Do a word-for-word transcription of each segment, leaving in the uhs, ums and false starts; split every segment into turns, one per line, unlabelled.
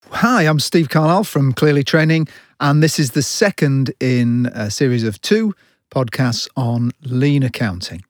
Hi, I'm Steve Carlisle from Clearly Training, and this is the second in a series of two podcasts on lean accounting.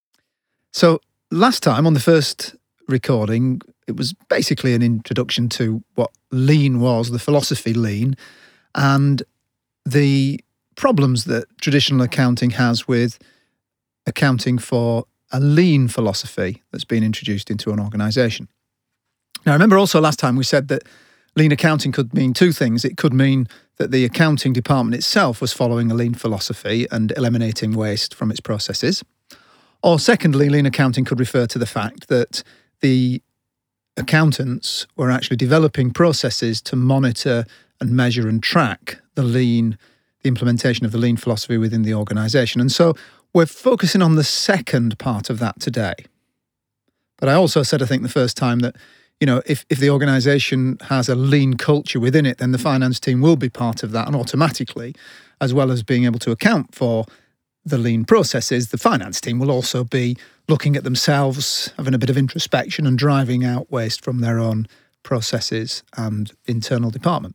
So last time on the first recording, it was basically an introduction to what lean was, the philosophy lean, and the problems that traditional accounting has with accounting for a lean philosophy that's been introduced into an organisation. Now, remember also last time we said that lean accounting could mean two things. It could mean that the accounting department itself was following a lean philosophy and eliminating waste from its processes. Or secondly, lean accounting could refer to the fact that the accountants were actually developing processes to monitor and measure and track the lean, the implementation of the lean philosophy within the organisation. And so we're focusing on the second part of that today. But I also said, I think, the first time that You know, if, if the organisation has a lean culture within it, then the finance team will be part of that, and automatically, as well as being able to account for the lean processes, the finance team will also be looking at themselves, having a bit of introspection and driving out waste from their own processes and internal department.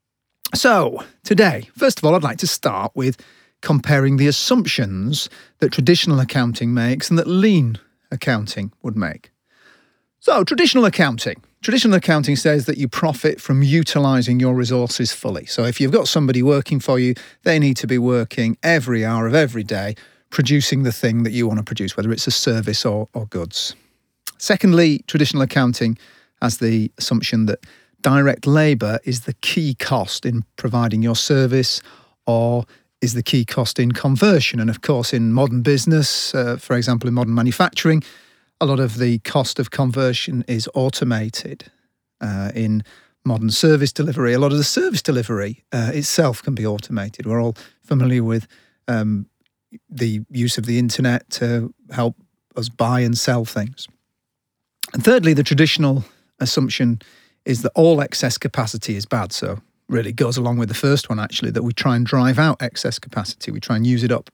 So, today, first of all, I'd like to start with comparing the assumptions that traditional accounting makes and that lean accounting would make. So, traditional accounting. Traditional accounting says that you profit from utilising your resources fully. So if you've got somebody working for you, they need to be working every hour of every day, producing the thing that you want to produce, whether it's a service or, or goods. Secondly, traditional accounting has the assumption that direct labour is the key cost in providing your service, or is the key cost in conversion. And of course, in modern business, uh, for example, in modern manufacturing, a lot of the cost of conversion is automated. Uh, in modern service delivery, a lot of the service delivery uh, itself can be automated. We're all familiar with um, the use of the internet to help us buy and sell things. And thirdly, the traditional assumption is that all excess capacity is bad. So really goes along with the first one, actually, that we try and drive out excess capacity. We try and use it up.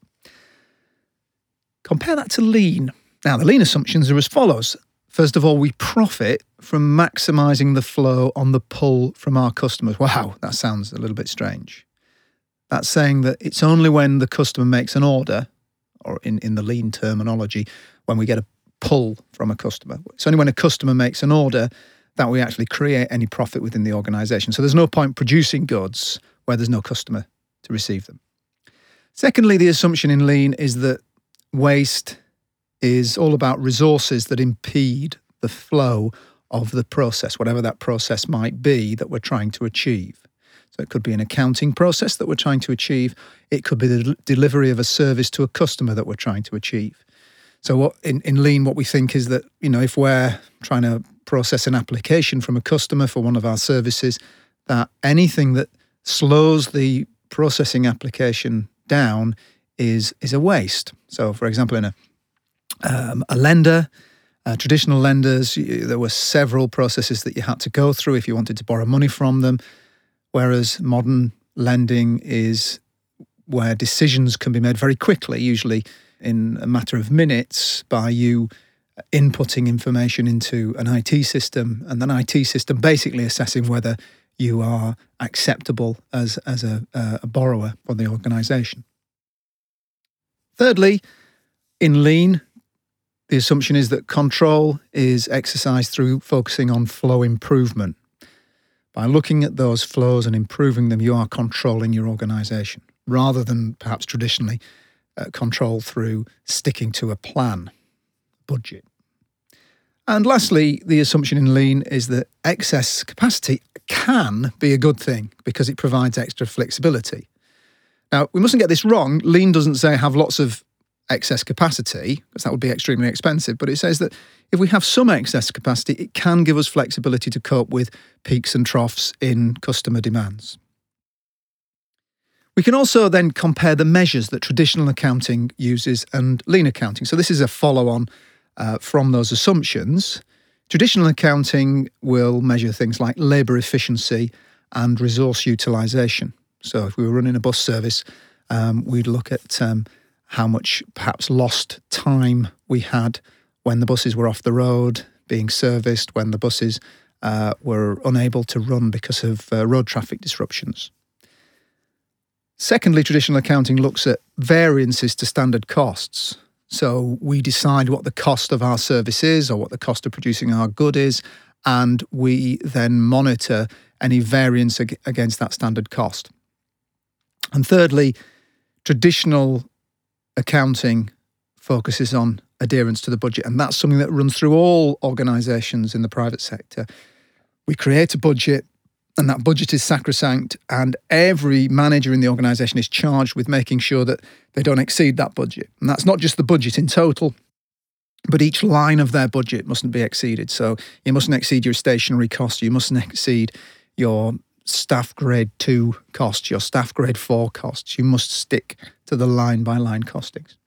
Compare that to lean. Now, the lean assumptions are as follows. First of all, we profit from maximising the flow on the pull from our customers. Wow, that sounds a little bit strange. That's saying that it's only when the customer makes an order, or in, in the lean terminology, when we get a pull from a customer. It's only when a customer makes an order that we actually create any profit within the organisation. So there's no point producing goods where there's no customer to receive them. Secondly, the assumption in lean is that waste is all about resources that impede the flow of the process, whatever that process might be that we're trying to achieve. So it could be an accounting process that we're trying to achieve. It could be the del- delivery of a service to a customer that we're trying to achieve. So what in, in lean, what we think is that, you know, if we're trying to process an application from a customer for one of our services, that anything that slows the processing application down is, is a waste. So for example, in a Um, a lender, uh, traditional lenders, you, there were several processes that you had to go through if you wanted to borrow money from them, whereas modern lending is where decisions can be made very quickly, usually in a matter of minutes, by you inputting information into an I T system, and an I T system basically assessing whether you are acceptable as, as a, a borrower for the organisation. Thirdly, in lean, the assumption is that control is exercised through focusing on flow improvement. By looking at those flows and improving them, you are controlling your organisation, rather than perhaps traditionally uh, control through sticking to a plan, budget. And lastly, the assumption in lean is that excess capacity can be a good thing because it provides extra flexibility. Now, we mustn't get this wrong. Lean doesn't say have lots of excess capacity, because that would be extremely expensive, but it says that if we have some excess capacity, it can give us flexibility to cope with peaks and troughs in customer demands. We can also then compare the measures that traditional accounting uses and lean accounting. So this is a follow-on uh, from those assumptions. Traditional accounting will measure things like labour efficiency and resource utilisation. So if we were running a bus service, um, we'd look at um, how much perhaps lost time we had when the buses were off the road, being serviced, when the buses uh, were unable to run because of uh, road traffic disruptions. Secondly, traditional accounting looks at variances to standard costs. So we decide what the cost of our service is or what the cost of producing our good is, and we then monitor any variance ag- against that standard cost. And thirdly, traditional accounting focuses on adherence to the budget, and that's something that runs through all organisations in the private sector. We create a budget, and that budget is sacrosanct, and every manager in the organisation is charged with making sure that they don't exceed that budget. And that's not just the budget in total, but each line of their budget mustn't be exceeded. So you mustn't exceed your stationery costs, you mustn't exceed your staff grade two costs, your staff grade four costs. You must stick to the line by line costings.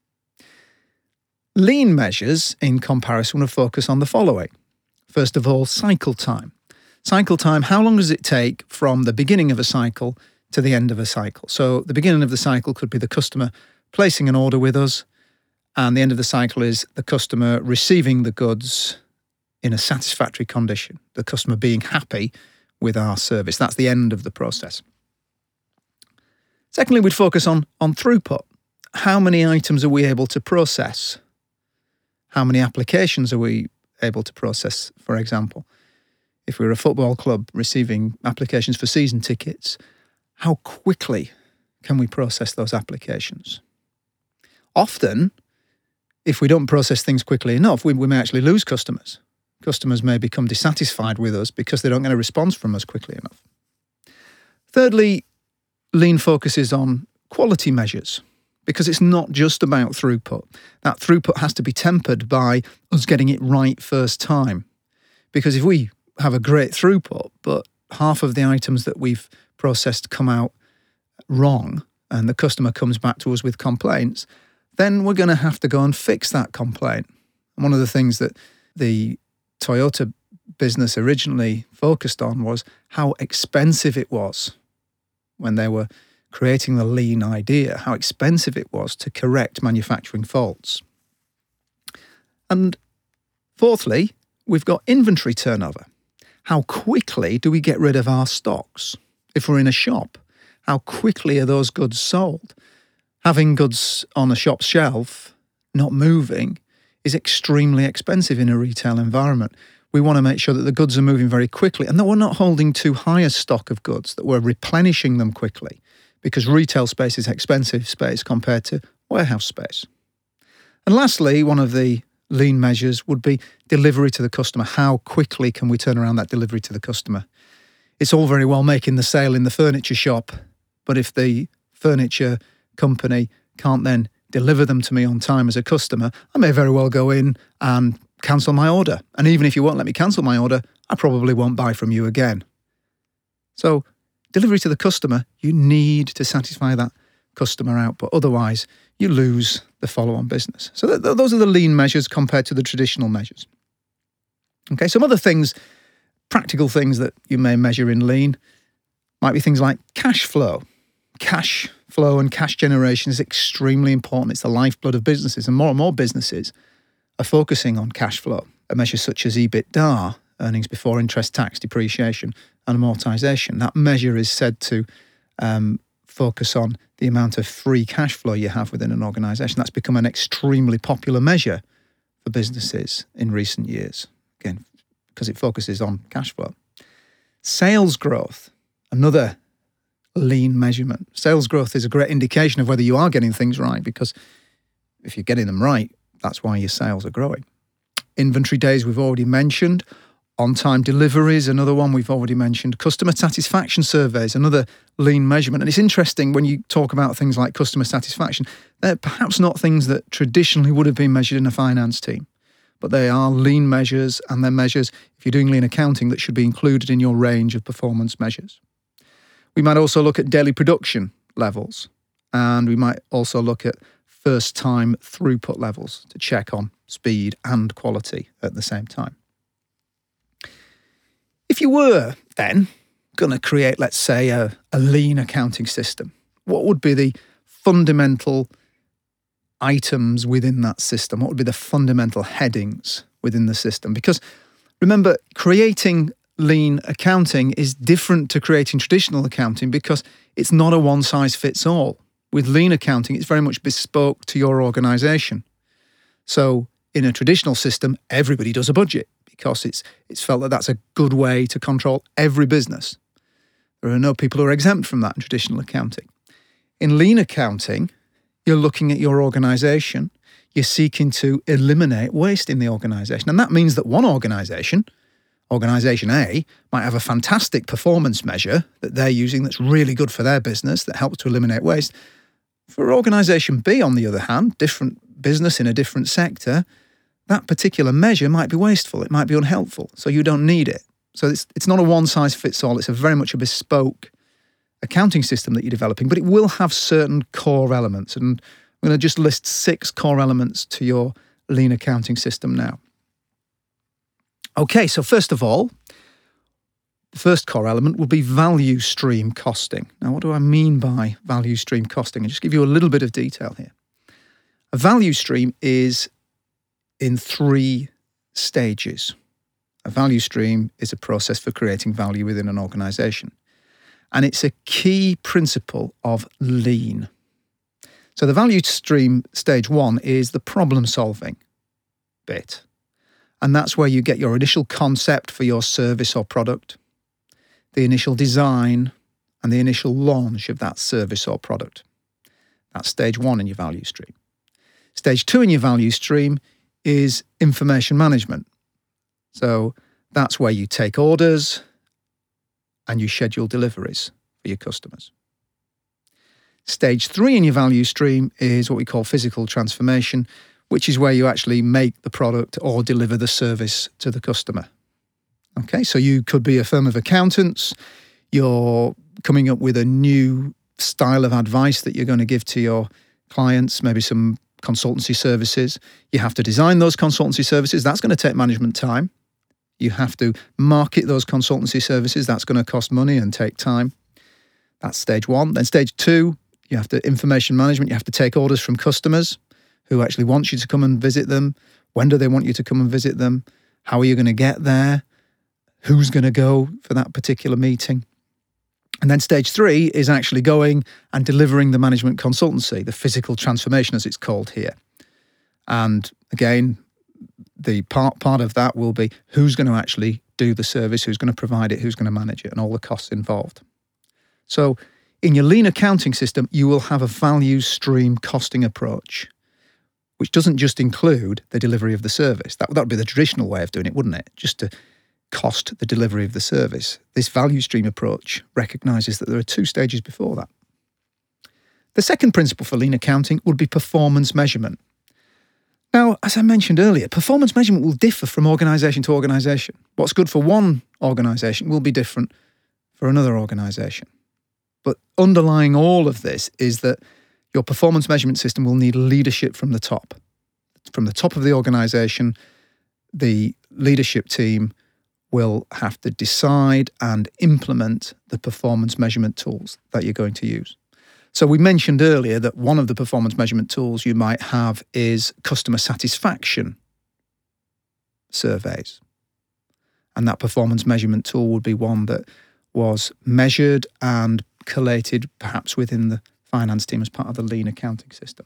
Lean measures, in comparison, will focus on the following. First of all, cycle time. Cycle time, how long does it take from the beginning of a cycle to the end of a cycle? So the beginning of the cycle could be the customer placing an order with us, and the end of the cycle is the customer receiving the goods in a satisfactory condition, the customer being happy with our service. That's the end of the process. Secondly, we'd focus on, on throughput. How many items are we able to process? How many applications are we able to process, for example? If we're a football club receiving applications for season tickets, how quickly can we process those applications? Often, if we don't process things quickly enough, we, we may actually lose customers. Customers may become dissatisfied with us because they don't get a response from us quickly enough. Thirdly, Lean focuses on quality measures, because it's not just about throughput. That throughput has to be tempered by us getting it right first time. Because if we have a great throughput, but half of the items that we've processed come out wrong, and the customer comes back to us with complaints, then we're going to have to go and fix that complaint. And one of the things that the Toyota business originally focused on was how expensive it was when they were creating the lean idea, how expensive it was to correct manufacturing faults. And fourthly, we've got inventory turnover. How quickly do we get rid of our stocks? If we're in a shop, how quickly are those goods sold? Having goods on a shop shelf, not moving, is extremely expensive in a retail environment. We want to make sure that the goods are moving very quickly and that we're not holding too high a stock of goods, that we're replenishing them quickly, because retail space is expensive space compared to warehouse space. And lastly, one of the lean measures would be delivery to the customer. How quickly can we turn around that delivery to the customer? It's all very well making the sale in the furniture shop, but if the furniture company can't then deliver them to me on time as a customer, I may very well go in and cancel my order. And even if you won't let me cancel my order, I probably won't buy from you again. So delivery to the customer, you need to satisfy that customer output. Otherwise, you lose the follow-on business. So th- th- those are the lean measures compared to the traditional measures. Okay, some other things, practical things that you may measure in lean might be things like cash flow. Cash flow and cash generation is extremely important. It's the lifeblood of businesses, and more and more businesses are focusing on cash flow. A measure such as EBITDA, earnings before interest, tax, depreciation, and amortization. That measure is said to um, focus on the amount of free cash flow you have within an organisation. That's become an extremely popular measure for businesses in recent years, again, because it focuses on cash flow. Sales growth, another lean measurement. Sales growth is a great indication of whether you are getting things right, because if you're getting them right, that's why your sales are growing. Inventory days we've already mentioned. On-time deliveries, another one we've already mentioned. Customer satisfaction surveys, another lean measurement. And it's interesting when you talk about things like customer satisfaction, they're perhaps not things that traditionally would have been measured in a finance team, but they are lean measures, and they're measures, if you're doing lean accounting, that should be included in your range of performance measures. We might also look at daily production levels, and we might also look at first-time throughput levels to check on speed and quality at the same time. If you were then going to create, let's say, a, a lean accounting system, what would be the fundamental items within that system? What would be the fundamental headings within the system? Because remember, creating lean accounting is different to creating traditional accounting because it's not a one-size-fits-all. With lean accounting, it's very much bespoke to your organisation. So in a traditional system, everybody does a budget because it's it's felt that that's a good way to control every business. There are no people who are exempt from that in traditional accounting. In lean accounting, you're looking at your organisation, you're seeking to eliminate waste in the organisation. And that means that one organisation, Organisation A, might have a fantastic performance measure that they're using that's really good for their business, that helps to eliminate waste. For Organisation B, on the other hand, different business in a different sector, that particular measure might be wasteful, it might be unhelpful, so you don't need it. So it's, it's not a one-size-fits-all, it's a very much a bespoke accounting system that you're developing, but it will have certain core elements. And I'm going to just list six core elements to your lean accounting system now. Okay, so first of all, the first core element will be value stream costing. Now, what do I mean by value stream costing? I'll just give you a little bit of detail here. A value stream is in three stages. A value stream is a process for creating value within an organisation. And it's a key principle of lean. So the value stream stage one is the problem solving bit. And that's where you get your initial concept for your service or product, the initial design, and the initial launch of that service or product. That's stage one in your value stream. Stage two in your value stream is information management. So that's where you take orders and you schedule deliveries for your customers. Stage three in your value stream is what we call physical transformation, which is where you actually make the product or deliver the service to the customer. Okay, so you could be a firm of accountants, you're coming up with a new style of advice that you're going to give to your clients, maybe some consultancy services. You have to design those consultancy services, that's going to take management time. You have to market those consultancy services, that's going to cost money and take time. That's stage one. Then stage two, you have to information management, you have to take orders from customers who actually want you to come and visit them. When do they want you to come and visit them? How are you going to get there? Who's going to go for that particular meeting? And then stage three is actually going and delivering the management consultancy, the physical transformation as it's called here. And again, the part, part of that will be who's going to actually do the service, who's going to provide it, who's going to manage it, and all the costs involved. So in your lean accounting system, you will have a value stream costing approach, which doesn't just include the delivery of the service. That, that would be the traditional way of doing it, wouldn't it? Just to cost the delivery of the service. This value stream approach recognises that there are two stages before that. The second principle for lean accounting would be performance measurement. Now, as I mentioned earlier, performance measurement will differ from organisation to organisation. What's good for one organisation will be different for another organisation. But underlying all of this is that your performance measurement system will need leadership from the top. From the top of the organisation, the leadership team will have to decide and implement the performance measurement tools that you're going to use. So we mentioned earlier that one of the performance measurement tools you might have is customer satisfaction surveys. And that performance measurement tool would be one that was measured and collated perhaps within the finance team as part of the lean accounting system.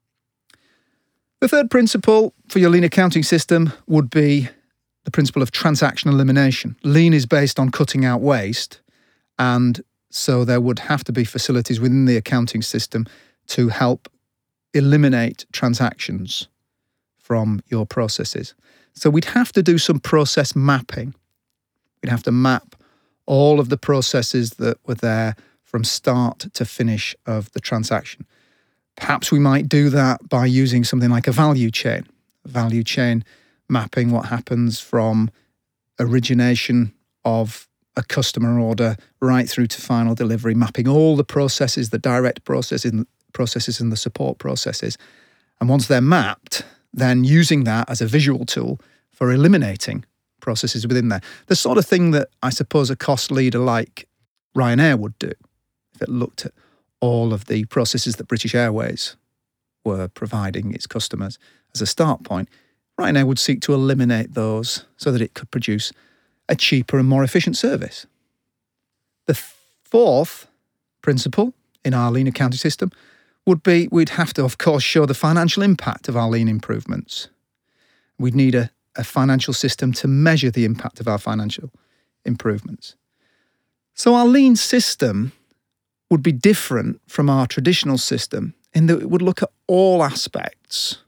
The third principle for your lean accounting system would be the principle of transaction elimination. Lean is based on cutting out waste, and so there would have to be facilities within the accounting system to help eliminate transactions from your processes. So we'd have to do some process mapping. We'd have to map all of the processes that were there from start to finish of the transaction. Perhaps we might do that by using something like a value chain. A value chain mapping what happens from origination of a customer order right through to final delivery, mapping all the processes, the direct processes, processes and the support processes. And once they're mapped, then using that as a visual tool for eliminating processes within there. The sort of thing that I suppose a cost leader like Ryanair would do if it looked at all of the processes that British Airways were providing its customers as a start point. Ryanair would seek to eliminate those so that it could produce a cheaper and more efficient service. The fourth principle in our lean accounting system would be we'd have to, of course, show the financial impact of our lean improvements. We'd need a, a financial system to measure the impact of our financial improvements. So our lean system would be different from our traditional system in that it would look at all aspects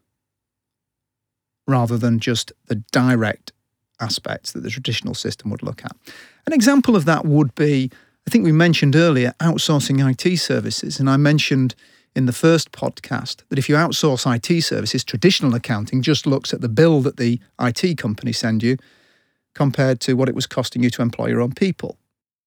rather than just the direct aspects that the traditional system would look at. An example of that would be, I think we mentioned earlier, outsourcing I T services. And I mentioned in the first podcast that if you outsource I T services, traditional accounting just looks at the bill that the I T company send you compared to what it was costing you to employ your own people.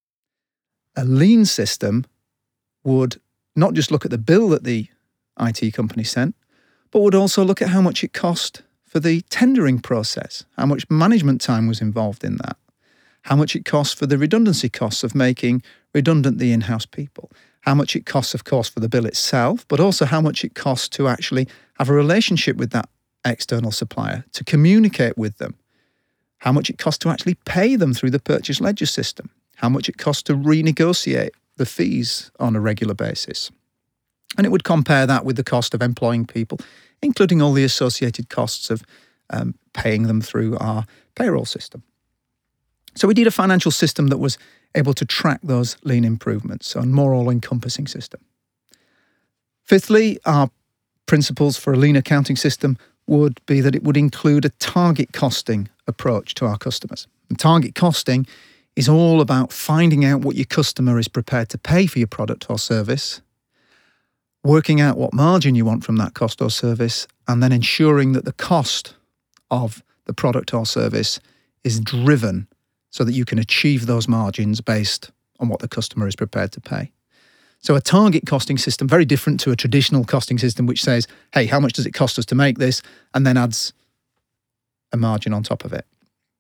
A lean system would not just look at the bill that the I T company sent, but would also look at how much it cost for the tendering process, how much management time was involved in that, how much it costs for the redundancy costs of making redundant the in-house people, how much it costs, of course, for the bill itself, but also how much it costs to actually have a relationship with that external supplier, to communicate with them, how much it costs to actually pay them through the purchase ledger system, how much it costs to renegotiate the fees on a regular basis. And it would compare that with the cost of employing people, including all the associated costs of um, paying them through our payroll system. So we need a financial system that was able to track those lean improvements, so a more all-encompassing system. Fifthly, our principles for a lean accounting system would be that it would include a target costing approach to our customers. And target costing is all about finding out what your customer is prepared to pay for your product or service, working out what margin you want from that cost or service, and then ensuring that the cost of the product or service is driven so that you can achieve those margins based on what the customer is prepared to pay. So a target costing system, very different to a traditional costing system, which says, hey, how much does it cost us to make this? And then adds a margin on top of it.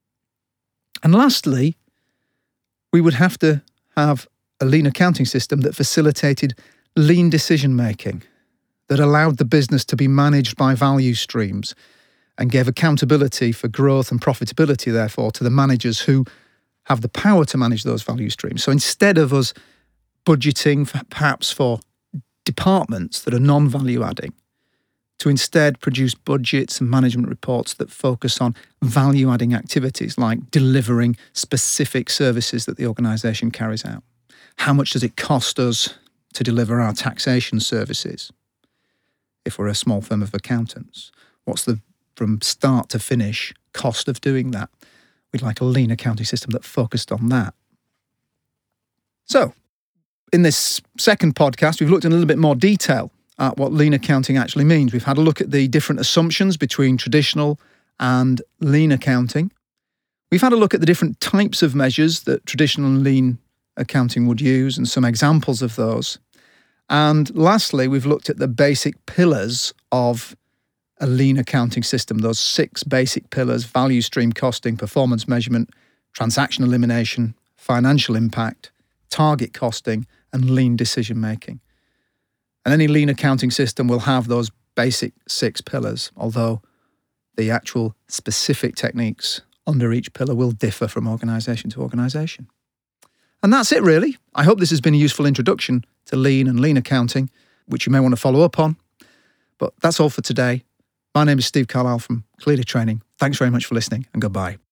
And lastly, we would have to have a lean accounting system that facilitated lean decision-making, that allowed the business to be managed by value streams and gave accountability for growth and profitability, therefore, to the managers who have the power to manage those value streams. So instead of us budgeting for, perhaps for departments that are non-value adding, to instead produce budgets and management reports that focus on value-adding activities like delivering specific services that the organisation carries out. How much does it cost us to deliver our taxation services if we're a small firm of accountants? What's the, from start to finish, cost of doing that? We'd like a lean accounting system that focused on that. So, in this second podcast, we've looked in a little bit more detail at what lean accounting actually means. We've had a look at the different assumptions between traditional and lean accounting. We've had a look at the different types of measures that traditional and lean accounting would use and some examples of those. And lastly, we've looked at the basic pillars of a lean accounting system, those six basic pillars: value stream costing, performance measurement, transaction elimination, financial impact, target costing, and lean decision making. And any lean accounting system will have those basic six pillars, although the actual specific techniques under each pillar will differ from organisation to organisation. And that's it, really. I hope this has been a useful introduction to lean and lean accounting, which you may want to follow up on. But that's all for today. My name is Steve Carlisle from Clearly Training. Thanks very much for listening, and goodbye.